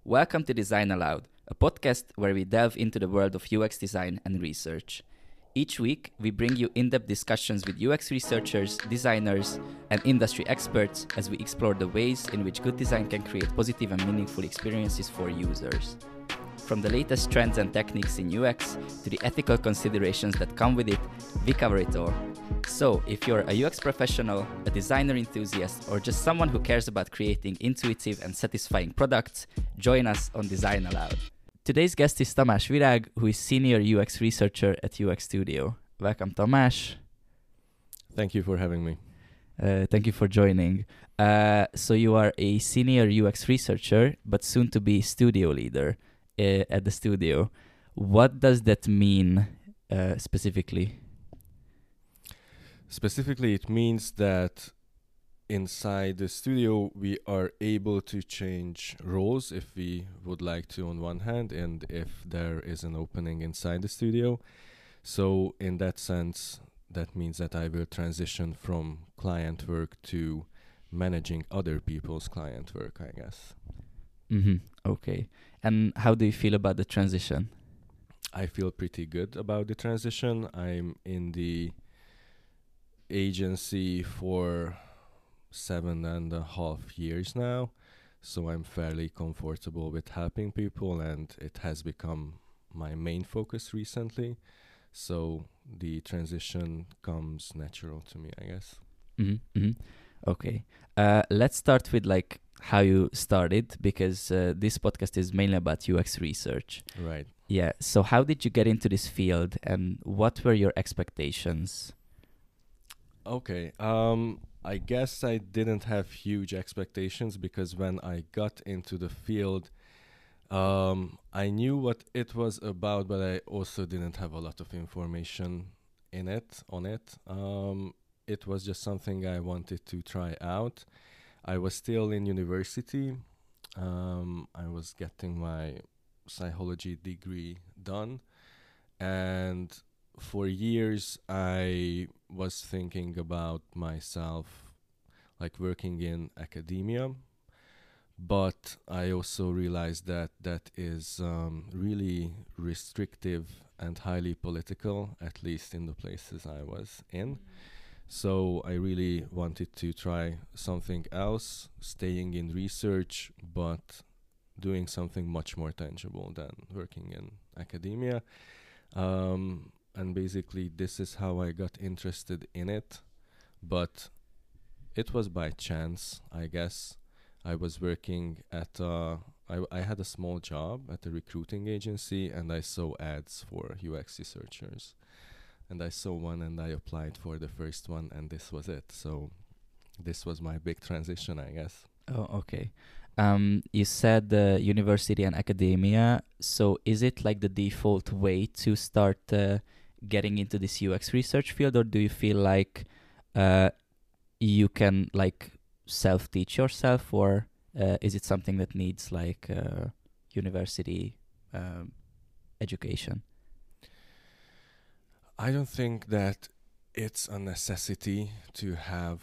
Welcome to Design Aloud, a podcast where we delve into the world of UX design and research. Each week, we bring you in-depth discussions with UX researchers, designers, and industry experts as we explore the ways in which good design can create positive and meaningful experiences for users. From the latest trends and techniques in UX to the ethical considerations that come with it, we cover it all. So, if you're a UX professional, a designer enthusiast, or just someone who cares about creating intuitive and satisfying products, join us on Design Aloud. Today's guest is Tamás Virág, who is Senior UX Researcher at UX Studio. Welcome, Tamás. Thank you for having me. Thank you for joining. So you are a Senior UX Researcher, but soon to be studio leader at the studio. What does that mean specifically? Specifically, it means that inside the studio, we are able to change roles if we would like to on one hand, and if there is an opening inside the studio. So in that sense, that means that I will transition from client work to managing other people's client work, I guess. Okay. And how do you feel about the transition? I feel pretty good about the transition. I'm in the agency for 7.5 years now, so I'm fairly comfortable with helping people, and it has become my main focus recently. So the transition comes natural to me, I guess. Okay. Let's start with how you started, because this podcast is mainly about UX research. Right. Yeah. So how did you get into this field, and what were your expectations? Okay. I guess I didn't have huge expectations because when I got into the field, I knew what it was about, but I also didn't have a lot of information on it. It was just something I wanted to try out. I was still in university. I was getting my psychology degree done, and for years I was thinking about myself working in academia, but I also realized that that is really restrictive and highly political, at least in the places I was in. So I really wanted to try something else, staying in research, but doing something much more tangible than working in academia. And basically, this is how I got interested in it. But it was by chance, I guess. I was working at I had a small job at a recruiting agency, and I saw ads for UX researchers. And I saw one, and I applied for the first one, and this was it. So this was my big transition, I guess. Oh, okay. You said university and academia. So is it like the default way to start getting into this UX research field, or do you feel like you can self-teach yourself, or is it something that needs university education? I don't think that it's a necessity to have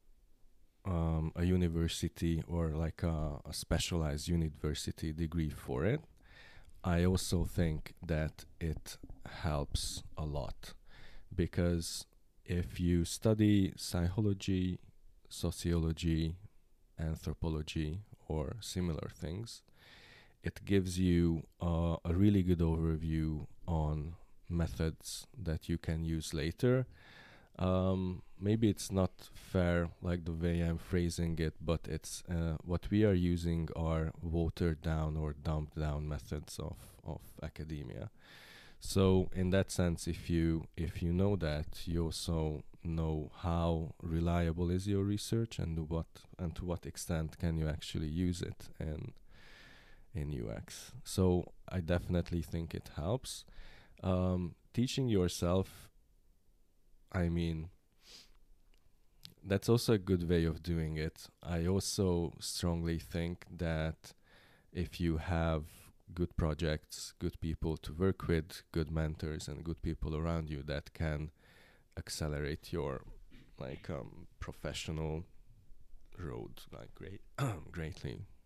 a university or a specialized university degree for it. I also think that it helps a lot because if you study psychology, sociology, anthropology, or similar things, it gives you a really good overview on methods that you can use later. Maybe it's not fair like the way I'm phrasing it, but it's what we are using are watered down or dumbed down methods of academia. So in that sense, if you know that, you also know how reliable is your research and to what extent can you actually use it in UX. So I definitely think it helps. Teaching yourself, I mean, that's also a good way of doing it. I also strongly think that if you have good projects, good people to work with, good mentors, and good people around you, that can accelerate your professional road greatly.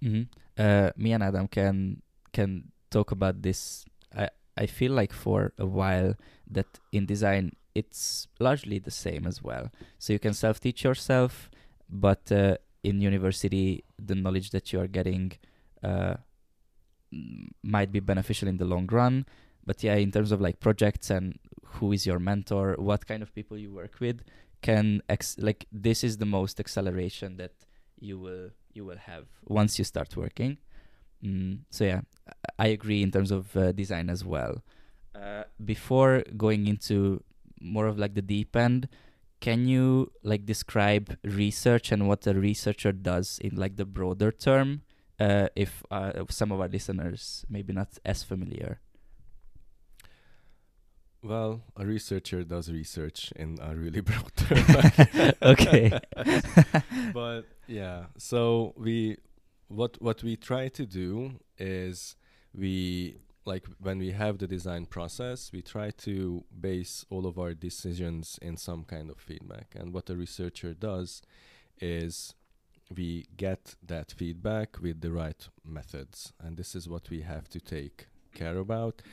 Hmm. Me and Adam can talk about this. I feel like for a while that in design it's largely the same as well. So you can self-teach yourself, but in university the knowledge that you are getting uh, might be beneficial in the long run. But yeah, in terms of like projects and who is your mentor, what kind of people you work with, like this is the most acceleration that you will have once you start working. So yeah, I agree in terms of design as well. Before going into more of like the deep end, can you like describe research and what a researcher does in like the broader term? If some of our listeners maybe not as familiar. Well, a researcher does research in a really broad term. Okay. But yeah, so what we try to do is we like when we have the design process, we try to base all of our decisions in some kind of feedback. And what a researcher does is we get that feedback with the right methods, and this is what we have to take care about.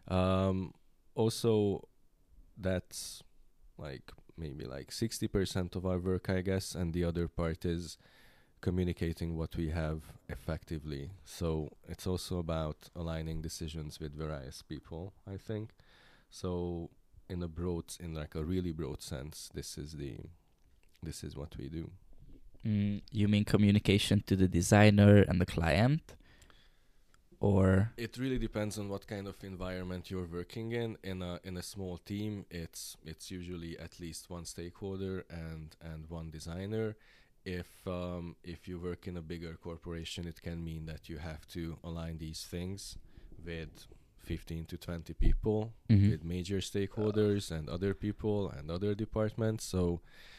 Also, that's like maybe like 60% of our work, I guess, and the other part is communicating what we have effectively. So it's also about aligning decisions with various people, I think. So in like a really broad sense, this is what we do. You mean communication to the designer and the client, or? It really depends on what kind of environment you're working in. In a small team, it's usually at least one stakeholder and one designer. If you work in a bigger corporation, it can mean that you have to align these things with 15 to 20 people, Mhm. with major stakeholders and other people and other departments. So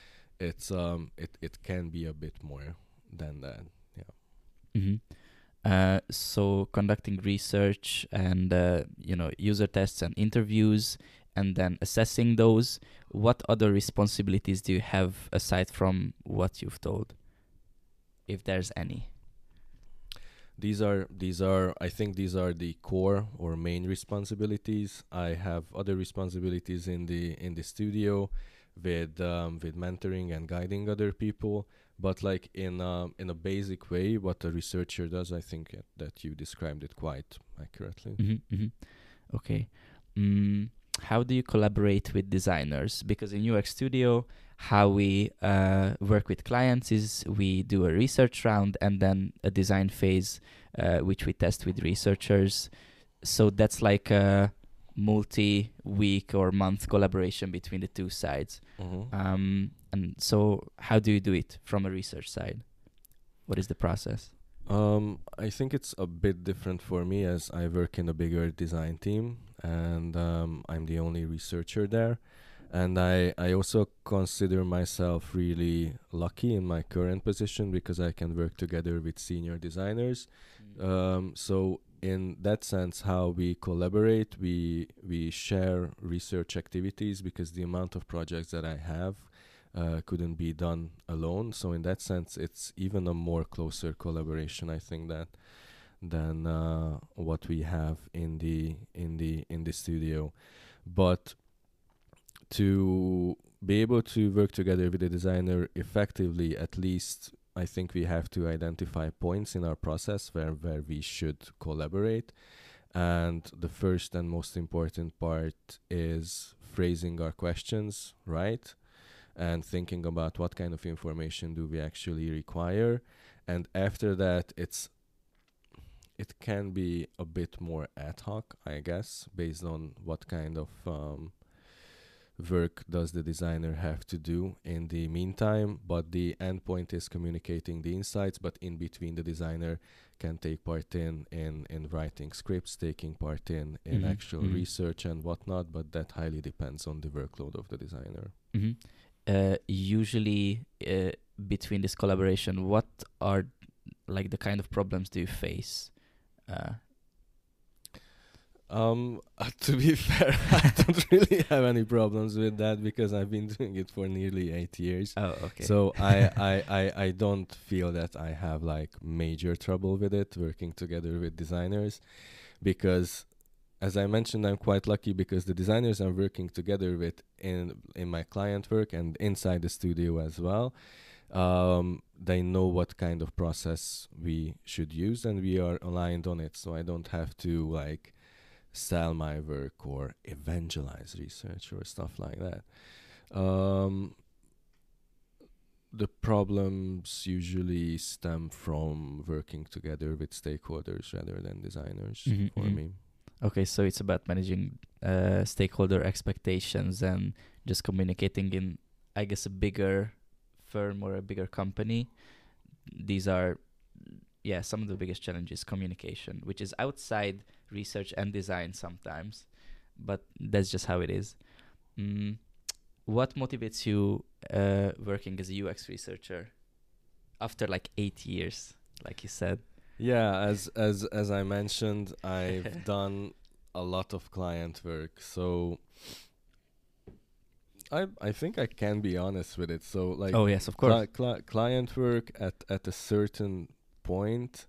it can be a bit more than that. Yeah. Mhm. So conducting research and user tests and interviews, and then assessing those. What other responsibilities do you have aside from what you've told, if there's any? These are I think these are the core or main responsibilities. I have other responsibilities in the studio with mentoring and guiding other people, but like in a basic way, what a researcher does, I think that you described it quite accurately. Okay. Mm, how do you collaborate with designers? Because in UX Studio, how we work with clients is we do a research round and then a design phase, which we test with researchers. So that's like a multi-week or month collaboration between the two sides. And so how do you do it from a research side? What is the process? I think it's a bit different for me as I work in a bigger design team and I'm the only researcher there. And I also consider myself really lucky in my current position because I can work together with senior designers. So in that sense, how we collaborate, we share research activities because the amount of projects that I have couldn't be done alone. So in that sense, it's even a more closer collaboration, I think, that than what we have in the studio. But to be able to work together with a designer effectively, at least I think we have to identify points in our process where we should collaborate. And the first and most important part is phrasing our questions right and thinking about what kind of information do we actually require. And after that, it can be a bit more ad hoc, I guess, based on what kind of work does the designer have to do in the meantime. But the end point is communicating the insights, but in between the designer can take part in writing scripts, taking part in actual research and whatnot, but that highly depends on the workload of the designer. Usually between this collaboration, what are like the kind of problems do you face? To be fair, I don't really have any problems with that because I've been doing it for nearly 8 years. Oh, okay. So I don't feel that I have like major trouble with it working together with designers, because as I mentioned, I'm quite lucky because the designers I'm working together with in my client work and inside the studio as well, they know what kind of process we should use and we are aligned on it. So I don't have to like sell my work or evangelize research or stuff like that. The problems usually stem from working together with stakeholders rather than designers for me. Okay, so it's about managing stakeholder expectations and just communicating in, I guess, a bigger firm or a bigger company. These are, some of the biggest challenges, communication, which is outside research and design sometimes, but that's just how it is. What motivates you working as a UX researcher after like 8 years, like you said? Yeah, as I mentioned, I've done a lot of client work, so I think I can be honest with it. So like, oh yes, of course, client work at a certain point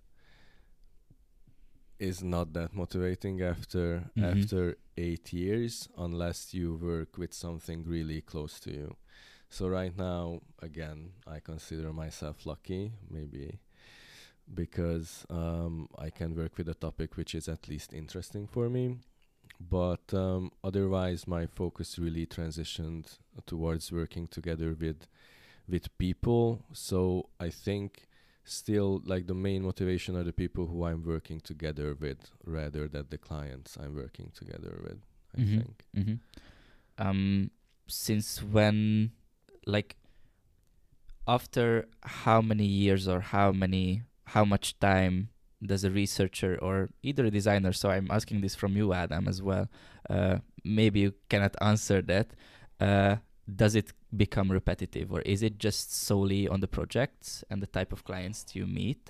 is not that motivating after 8 years unless you work with something really close to you. So right now, again, I consider myself lucky, maybe because I can work with a topic which is at least interesting for me. But otherwise, my focus really transitioned towards working together with people. So I think still like the main motivation are the people who I'm working together with rather than the clients I'm working together with, I think. Since when, like, after how many years or how much time does a researcher or either a designer, so I'm asking this from you, Adam, as well, maybe you cannot answer that, does it become repetitive, or is it just solely on the projects and the type of clients you meet?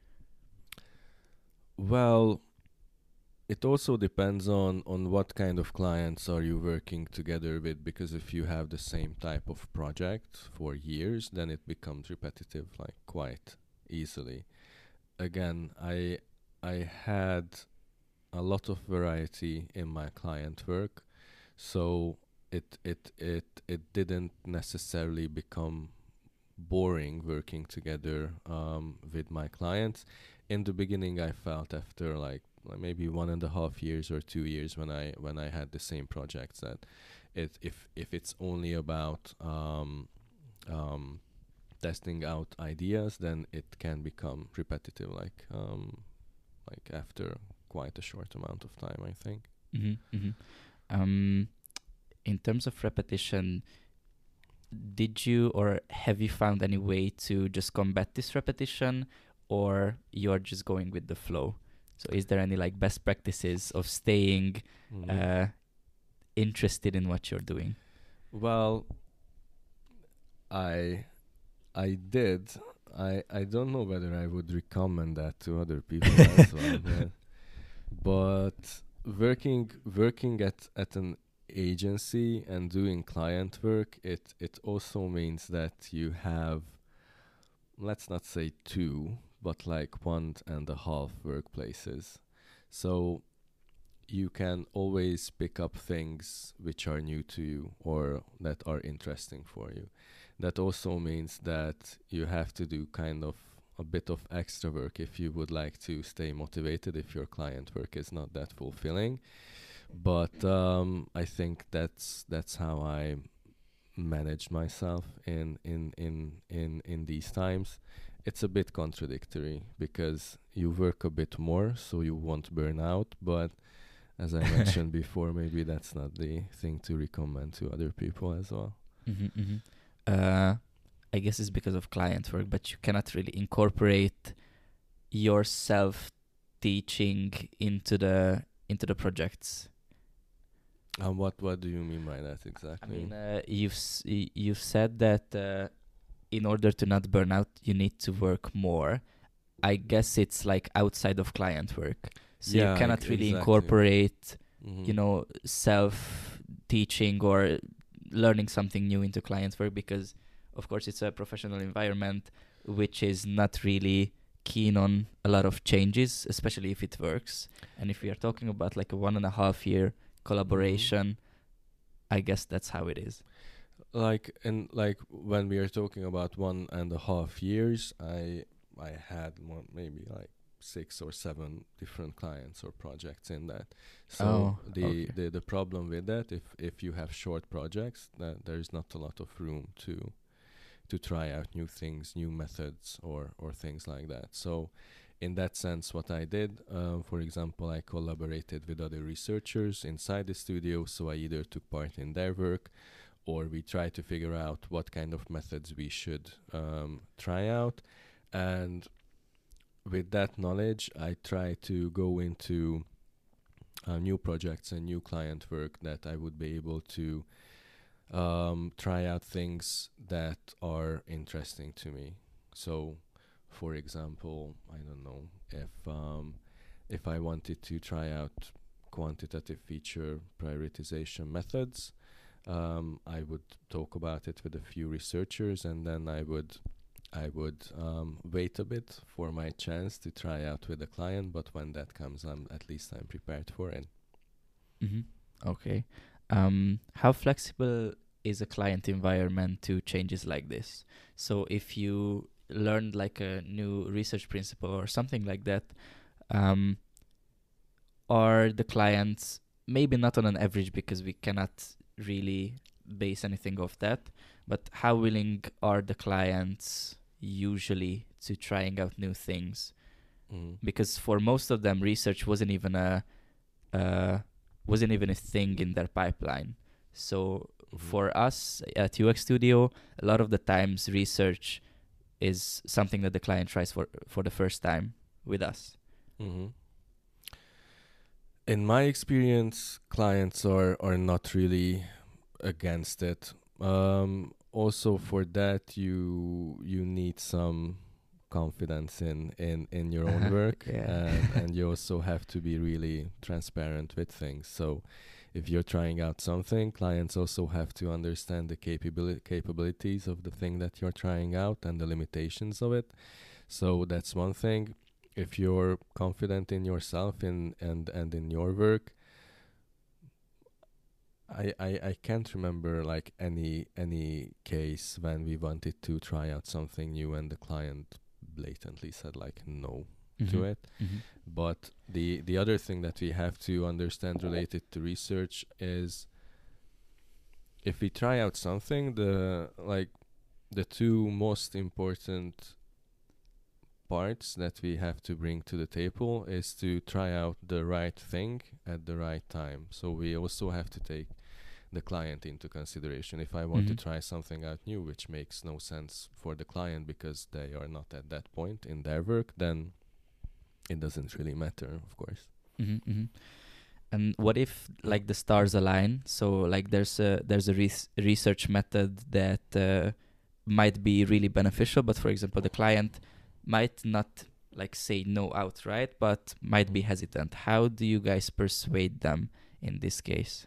Well, it also depends on what kind of clients are you working together with, because if you have the same type of project for years, then it becomes repetitive like quite easily. Again, I had a lot of variety in my client work, so it didn't necessarily become boring working together with my clients. In the beginning, I felt after like maybe 1.5 years or 2 years when I had the same projects that if it's only about testing out ideas, then it can become repetitive like after quite a short amount of time, I think. In terms of repetition, did you or have you found any way to just combat this repetition, or you're just going with the flow? So is there any like best practices of staying interested in what you're doing? Well, I did. I don't know whether I would recommend that to other people as well. But working at an agency and doing client work, it also means that you have, let's not say 2, but like 1.5 workplaces. So you can always pick up things which are new to you or that are interesting for you. That also means that you have to do kind of a bit of extra work if you would like to stay motivated if your client work is not that fulfilling. But I think that's how I manage myself in these times. It's a bit contradictory because you work a bit more so you won't burn out, but as I mentioned before, maybe that's not the thing to recommend to other people as well. I guess it's because of client work, but you cannot really incorporate yourself teaching into the projects. What do you mean by that exactly? I mean, you've said that in order to not burn out, you need to work more. I guess it's like outside of client work, so you cannot really incorporate you know, self-teaching or learning something new into client work, because of course it's a professional environment which is not really keen on a lot of changes, especially if it works. And if we are talking about like a 1.5 year collaboration, I guess that's how it is. Like when we are talking about 1.5 years, I had maybe like 6 or 7 different clients or projects in that. So the problem with that, if you have short projects, that there is not a lot of room to try out new things, new methods, or things like that. So in that sense, what I did, for example, I collaborated with other researchers inside the studio. So I either took part in their work, or we tried to figure out what kind of methods we should try out. And with that knowledge, I try to go into new projects and new client work that I would be able to try out things that are interesting to me. So, for example, I don't know, if I wanted to try out quantitative feature prioritization methods, I would talk about it with a few researchers, and then I would wait a bit for my chance to try out with a client. But when that comes, at least I'm prepared for it. Okay. How flexible is a client environment to changes like this? So if you learned like a new research principle or something like that, are the clients, maybe not on an average because we cannot really base anything off that, but how willing are the clients usually to trying out new things? Because for most of them, research wasn't even a thing in their pipeline. So for us at UX Studio, a lot of the times research is something that the client tries for the first time with us. In my experience, clients are not really against it. Also, for that, you need some confidence in your own work, and you also have to be really transparent with things. So if you're trying out something, clients also have to understand the capabilities of the thing that you're trying out and the limitations of it. So that's one thing. If you're confident in yourself and in your work, I can't remember like any case when we wanted to try out something new and the client blatantly said like no to it. But the other thing that we have to understand related to research is, if we try out something, the two most important parts that we have to bring to the table is to try out the right thing at the right time. So we also have to take the client into consideration. If I want to try something out new which makes no sense for the client because they are not at that point in their work, then it doesn't really matter, of course. And what if like the stars align? So like there's a research method that might be really beneficial, but for example the client might not like say no outright, but might be hesitant. How do you guys persuade them in this case?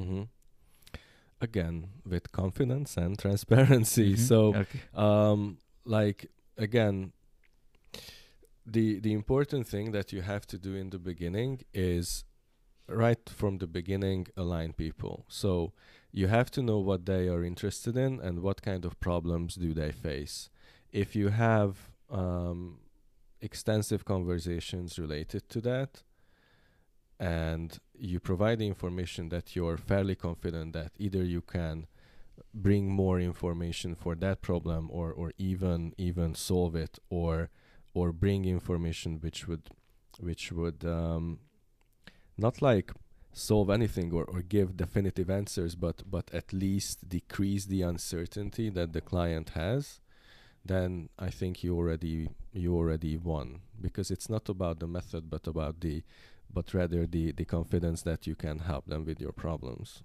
Again, with confidence and transparency. So like again, the important thing that you have to do in the beginning is right from the beginning align people. So you have to know what they are interested in and what kind of problems do they face. If you have extensive conversations related to that, and you provide the information that you're fairly confident that either you can bring more information for that problem or even solve it, or bring information which would not like solve anything or give definitive answers, but at least decrease the uncertainty that the client has, then I think you already won, because it's not about the method but rather the confidence that you can help them with your problems.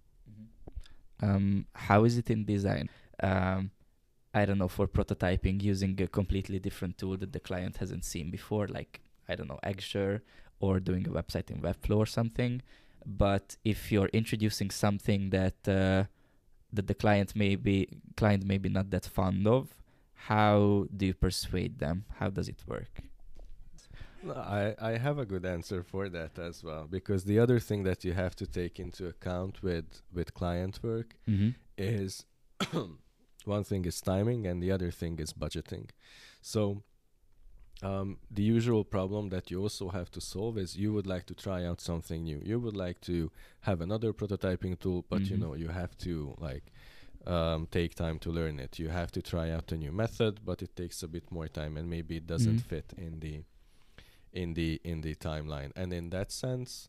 How is it in design? I don't know, for prototyping, using a completely different tool that the client hasn't seen before, like, I don't know, Axure, or doing a website in Webflow or something. But if you're introducing something that that the client may be not that fond of, how do you persuade them? How does it work? No, I have a good answer for that as well, because the other thing that you have to take into account with client work Mm-hmm. is one thing is timing and the other thing is budgeting. So the usual problem that you also have to solve is you would like to try out something new. You would like to have another prototyping tool, but you know you have to like take time to learn it. You have to try out a new method, but it takes a bit more time and maybe it doesn't fit in the timeline. And in that sense,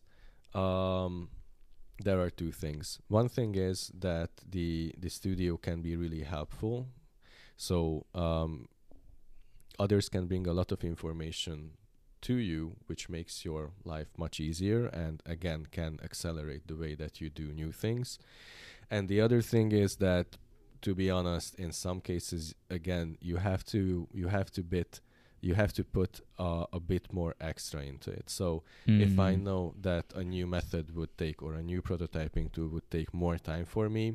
there are two things. One thing is that the studio can be really helpful. So others can bring a lot of information to you, which makes your life much easier and again can accelerate the way that you do new things. And the other thing is that, to be honest, in some cases, again, you have to put a bit more extra into it. So if I know that a new method would take, or a new prototyping tool would take more time for me,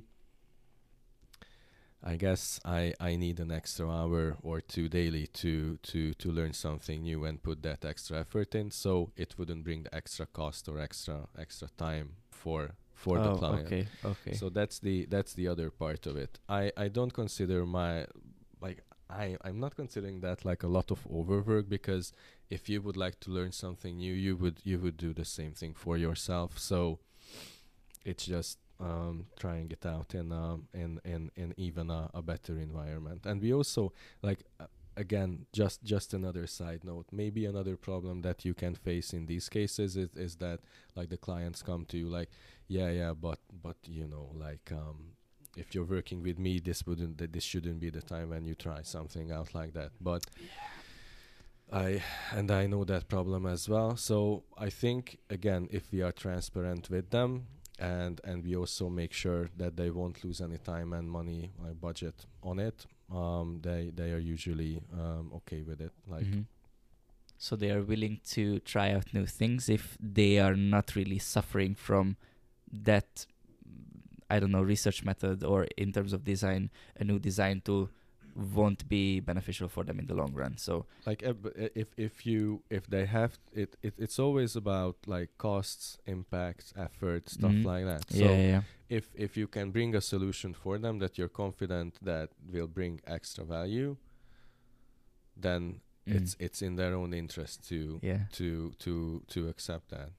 I guess I need an extra hour or two daily to learn something new and put that extra effort in, so it wouldn't bring the extra cost or extra time for the client. Okay. So that's the other part of it. I don't consider I'm not considering that like a lot of overwork, because if you would like to learn something new, you would do the same thing for yourself. So it's just trying it out in even a better environment. And we also again, just another side note, maybe another problem that you can face in these cases is that like the clients come to you like, but you know, like if you're working with me, this shouldn't be the time when you try something out like that. But I know that problem as well. So I think, again, if we are transparent with them and we also make sure that they won't lose any time and money, like budget on it, they are usually okay with it. Like So they are willing to try out new things if they are not really suffering from that, I don't know, research method, or in terms of design, a new design tool won't be beneficial for them in the long run. So like if they have it's always about like costs, impacts, effort, stuff like that. So if you can bring a solution for them that you're confident that will bring extra value, then it's in their own interest to accept that.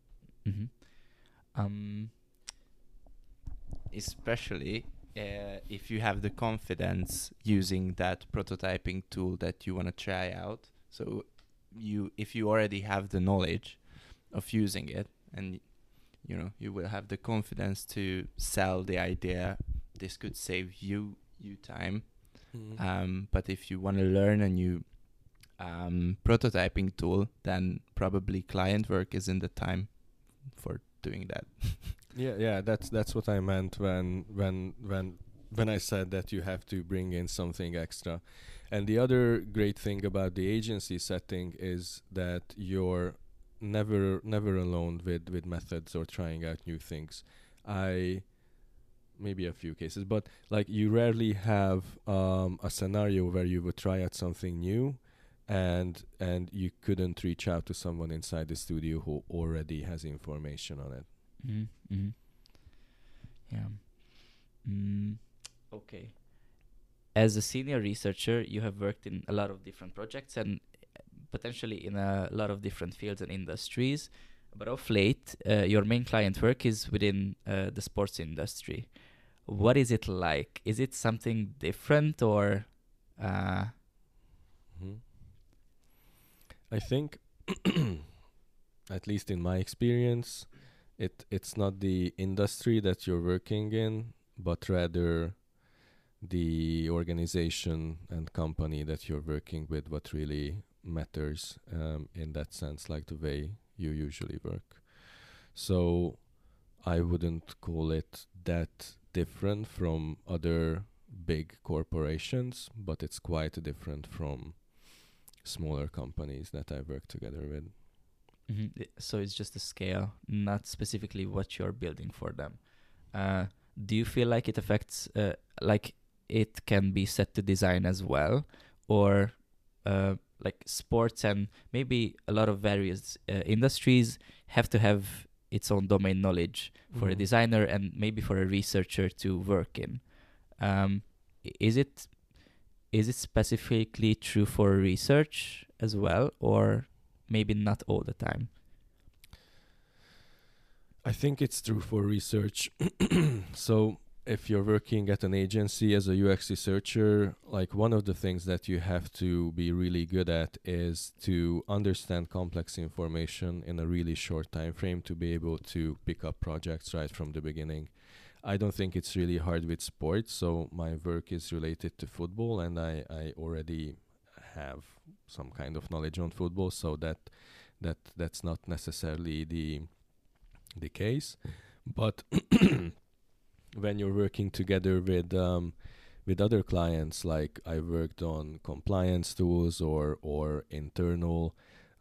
Especially if you have the confidence using that prototyping tool that you want to try out. So if you already have the knowledge of using it, and you know, you will have the confidence to sell the idea, this could save you time. But if you want to learn a new prototyping tool, then probably client work isn't the time for doing that. Yeah, that's what I meant when I said that you have to bring in something extra. And the other great thing about the agency setting is that you're never alone with methods or trying out new things. Maybe a few cases, but like you rarely have a scenario where you would try out something new and you couldn't reach out to someone inside the studio who already has information on it. Okay. As a senior researcher, you have worked in a lot of different projects and potentially in a lot of different fields and industries. But of late, your main client work is within the sports industry. What is it like? Is it something different, or? I think, at least in my experience, it's not the industry that you're working in, but rather the organization and company that you're working with, what really matters in that sense, like the way you usually work. So I wouldn't call it that different from other big corporations, but it's quite different from smaller companies that I work together with. So it's just a scale, not specifically what you're building for them. Do you feel like it affects, like it can be set to design as well, or like sports and maybe a lot of various industries have to have its own domain knowledge for a designer and maybe for a researcher to work in. Is it specifically true for research as well, or maybe not all the time? I think it's true for research. So if you're working at an agency as a UX researcher, like one of the things that you have to be really good at is to understand complex information in a really short time frame to be able to pick up projects right from the beginning. I don't think it's really hard with sports. So my work is related to football, and I already have some kind of knowledge on football, so that's not necessarily the case. But when you're working together with other clients, like I worked on compliance tools or internal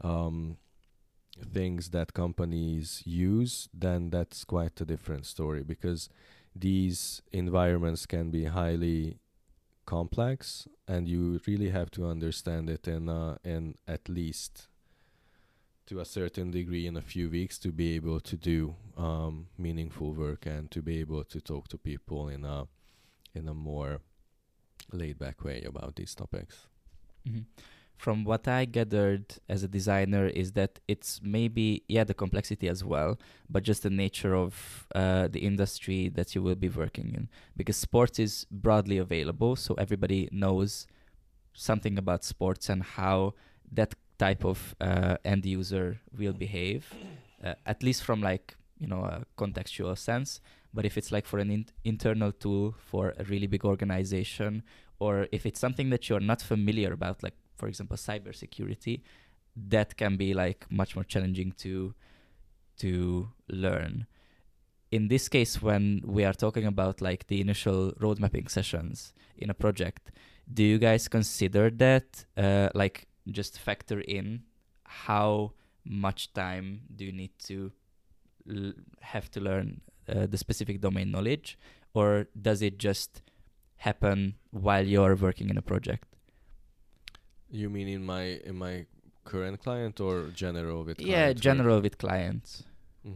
things that companies use, then that's quite a different story, because these environments can be highly complex, and you really have to understand it in at least to a certain degree in a few weeks to be able to do meaningful work and to be able to talk to people in a more laid back way about these topics. From what I gathered as a designer is that it's maybe, the complexity as well, but just the nature of the industry that you will be working in. Because sports is broadly available, so everybody knows something about sports and how that type of end user will behave, at least from like, a contextual sense. But if it's like for an internal tool for a really big organization, or if it's something that you're not familiar about, like for example, cybersecurity, that can be like much more challenging to learn. In this case, when we are talking about like the initial road mapping sessions in a project, do you guys consider that like just factor in how much time do you need to have to learn the specific domain knowledge, or does it just happen while you're working in a project? You mean in my current client or general with general with clients?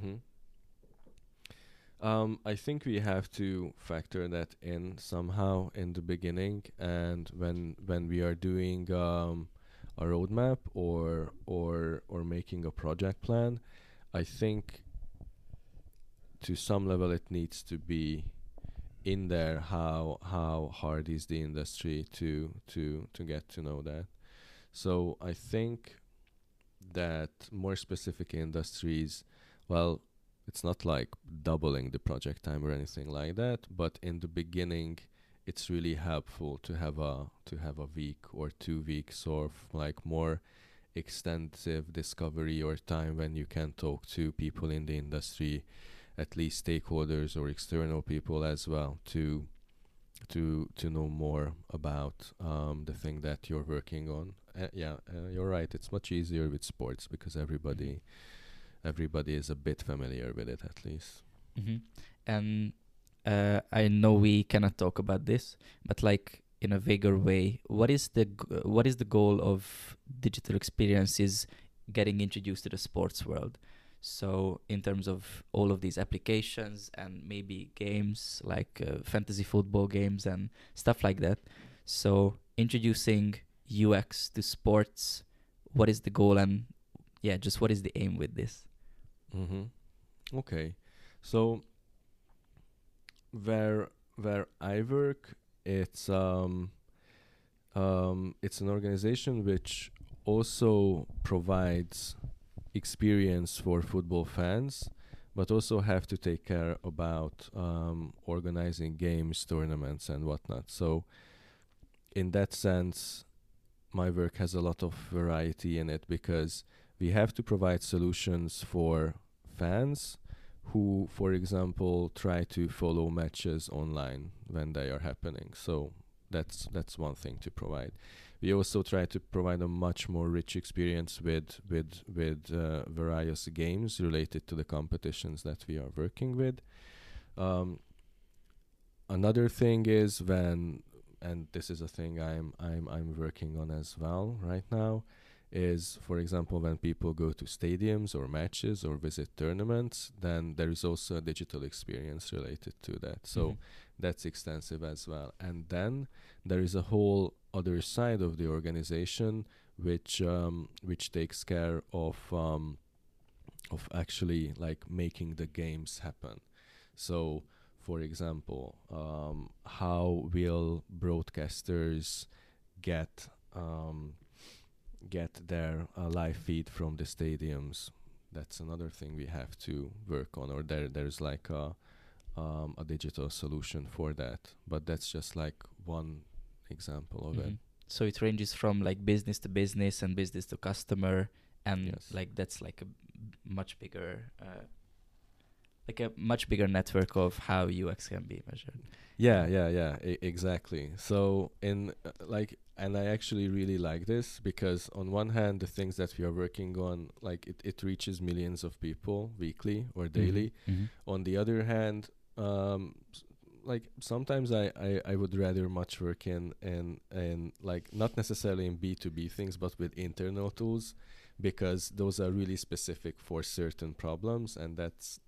I think we have to factor that in somehow in the beginning, and when we are doing a roadmap or making a project plan, I think to some level it needs to be in there how hard is the industry to get to know that. So I think that more specific industries, well, it's not like doubling the project time or anything like that, but in the beginning it's really helpful to have a week or 2 weeks of like more extensive discovery or time when you can talk to people in the industry, at least stakeholders or external people as well, to know more about the thing that you're working on. You're right. It's much easier with sports because everybody is a bit familiar with it at least. And I know we cannot talk about this, but like in a vaguer way, what is the goal of digital experiences getting introduced to the sports world? So in terms of all of these applications and maybe games like fantasy football games and stuff like that. So introducing UX to sports, what is the goal, and just what is the aim with this? Okay, so where I work, it's an organization which also provides experience for football fans, but also have to take care about organizing games, tournaments, and whatnot. So in that sense, my work has a lot of variety in it because we have to provide solutions for fans who, for example, try to follow matches online when they are happening. So that's one thing to provide. we also try to provide a much more rich experience with various games related to the competitions that we are working with. Another thing is and this is a thing I'm working on as well right now, is, for example, when people go to stadiums or matches or visit tournaments, then there is also a digital experience related to that. So that's extensive as well. And then there is a whole other side of the organization which takes care of actually like making the games happen. So, for example, how will broadcasters get their live feed from the stadiums? That's another thing we have to work on. Or there's like a digital solution for that. But that's just like one example of it. So it ranges from like business to business and business to customer, and Yes. like that's like a much bigger network of how UX can be measured. Yeah, exactly. So and I actually really like this, because on one hand, the things that we are working on, like it reaches millions of people weekly or daily. On the other hand, like sometimes I would rather much work in like not necessarily in B2B things, but with internal tools, because those are really specific for certain problems, and that's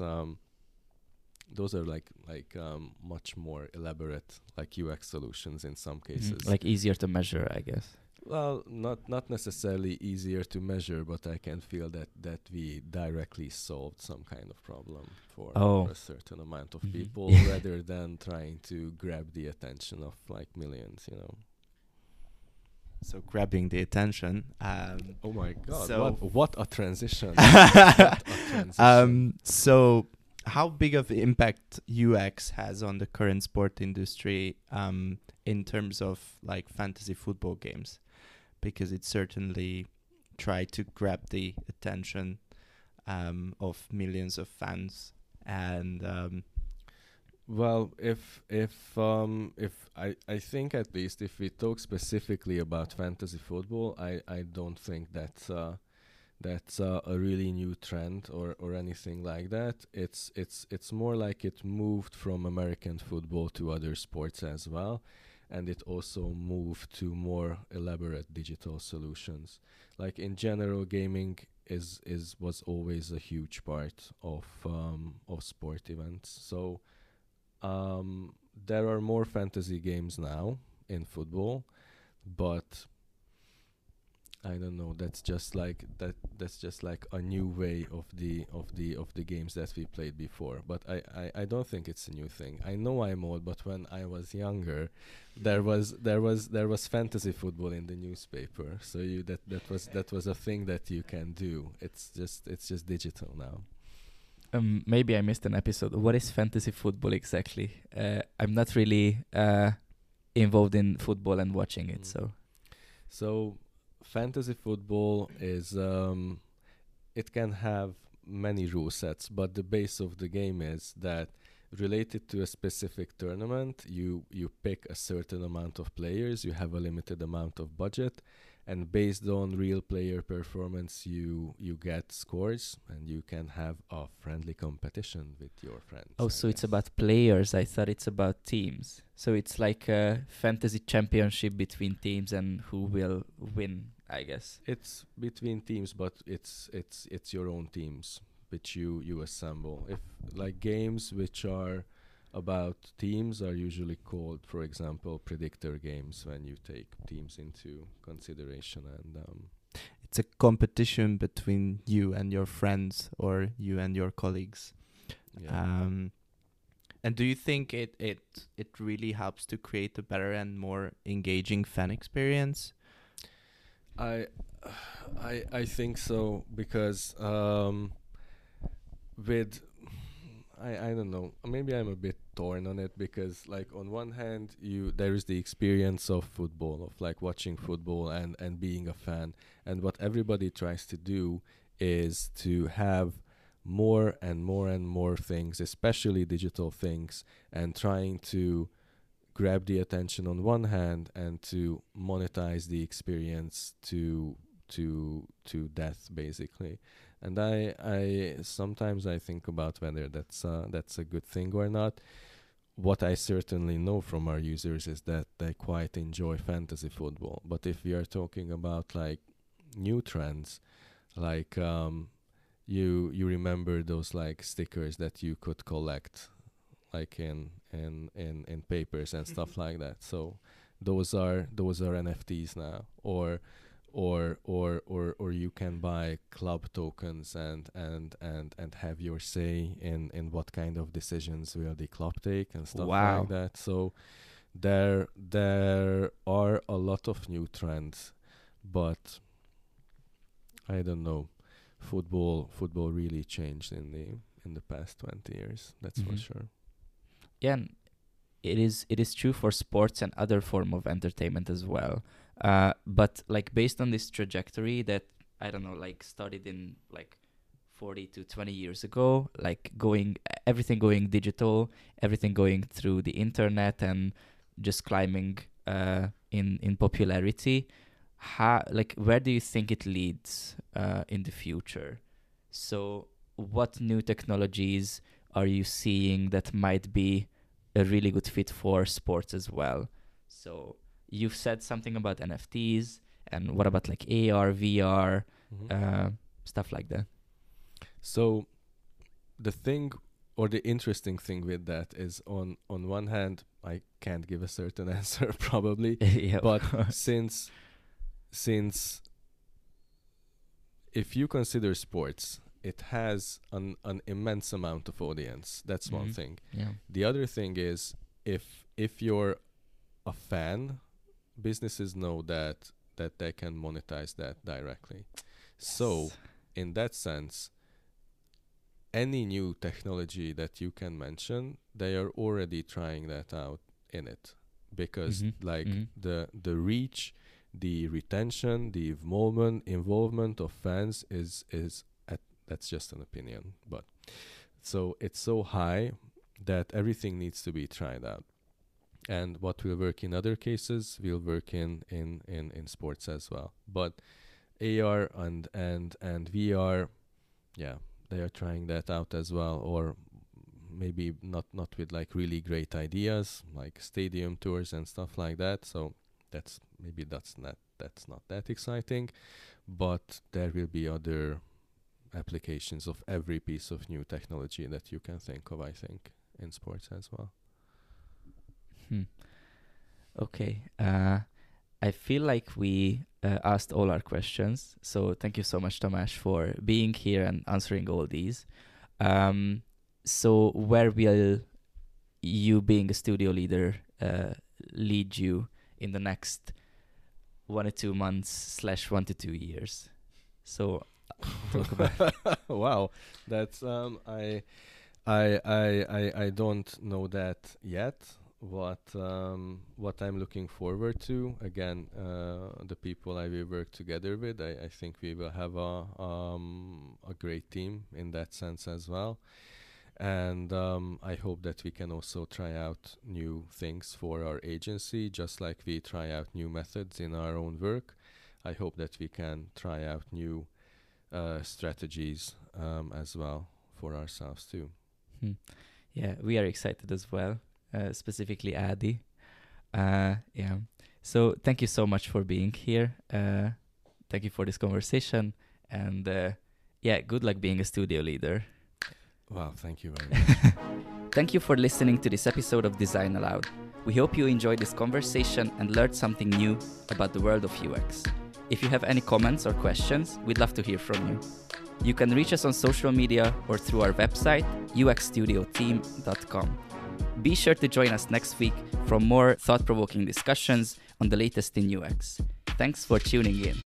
those are like much more elaborate, like UX solutions in some cases. Like easier to measure, I guess. Well, not necessarily easier to measure, but I can feel that we directly solved some kind of problem for a certain amount of people, rather than trying to grab the attention of like millions, you know. So grabbing the attention. Oh my God! So What a transition! What a transition. So how big of impact UX has on the current sport industry in terms of like fantasy football games? Because it certainly tried to grab the attention of millions of fans, and well, if I think, at least if we talk specifically about fantasy football, I don't think that's a really new trend or anything like that. It's more like it moved from American football to other sports as well, and it also moved to more elaborate digital solutions. Like in general, gaming was always a huge part of sport events. So there are more fantasy games now in football, but I don't know. That's just like a new way of the games that we played before. But I don't think it's a new thing. I know I'm old, but when I was younger, there was fantasy football in the newspaper. So that was a thing that you can do. It's just digital now. Maybe I missed an episode. What is fantasy football exactly? I'm not really involved in football and watching it, So fantasy football is it can have many rule sets, but the base of the game is that related to a specific tournament, you pick a certain amount of players, you have a limited amount of budget, and based on real player performance, you get scores, and you can have a friendly competition with your friends. Oh, so it's about players. I thought it's about teams. So it's like a fantasy championship between teams, and who will win, I guess. It's between teams, but it's your own teams which you assemble. If like games which are about teams are usually called, for example, predictor games, when you take teams into consideration, and it's a competition between you and your friends or you and your colleagues. yeah. And do you think it really helps to create a better and more engaging fan experience? I think so, because with I don't know, maybe I'm a bit torn on it, because like on one hand there is the experience of football, of like watching football and being a fan, and what everybody tries to do is to have more and more and more things, especially digital things, and trying to grab the attention on one hand and to monetize the experience to death, basically. And I sometimes I think about whether that's a good thing or not. What I certainly know from our users is that they quite enjoy fantasy football. But if we are talking about like new trends, like you remember those like stickers that you could collect, like in papers and stuff like that. So those are NFTs now, or you can buy club tokens and have your say in what kind of decisions will the club take and stuff Wow. like that. So there are a lot of new trends, but I don't know. Football really changed in the past 20 years. That's for Mhm. sure. Yeah, and it is true for sports and other form of entertainment as well. But like based on this trajectory that I don't know, like started in like 40 to 20 years ago, like everything going digital, everything going through the internet and just climbing in popularity. Where do you think it leads in the future? So what new technologies are you seeing that might be a really good fit for sports as well? So you've said something about NFTs, and what about like AR, VR, stuff like that? So the thing or the interesting thing with that is on one hand, I can't give a certain answer probably, Yeah, of but course. since if you consider sports, it has an immense amount of audience. That's one Mhm. thing. Yeah. The other thing is if you're a fan, businesses know that they can monetize that directly. So Yes. in that sense, any new technology that you can mention, they are already trying that out in it, because Mhm. like Mhm. the reach, the retention, the involvement of fans is at, that's just an opinion, but so it's so high that everything needs to be tried out. And what will work in other cases will work in sports as well. But AR and VR, yeah, they are trying that out as well, or maybe not with like really great ideas like stadium tours and stuff like that. So that's not that exciting, but there will be other applications of every piece of new technology that you can think of, I think, in sports as well. Okay. I feel like we asked all our questions. So thank you so much, Tomasz, for being here and answering all these. So where will you, being a studio leader, lead you in the next 1 to 2 months / 1 to 2 years? So talk about. Wow, that's I don't know that yet. What I'm looking forward to, again, the people I will work together with, I think we will have a great team in that sense as well. And I hope that we can also try out new things for our agency, just like we try out new methods in our own work. I hope that we can try out new strategies as well for ourselves too. Yeah, we are excited as well, specifically Adi. Yeah. So thank you so much for being here. Thank you for this conversation. And yeah, good luck being a studio leader. Wow, thank you very much. Thank you for listening to this episode of Design Aloud. We hope you enjoyed this conversation and learned something new about the world of UX. If you have any comments or questions, we'd love to hear from you. You can reach us on social media or through our website, uxstudioteam.com. Be sure to join us next week for more thought-provoking discussions on the latest in UX. Thanks for tuning in.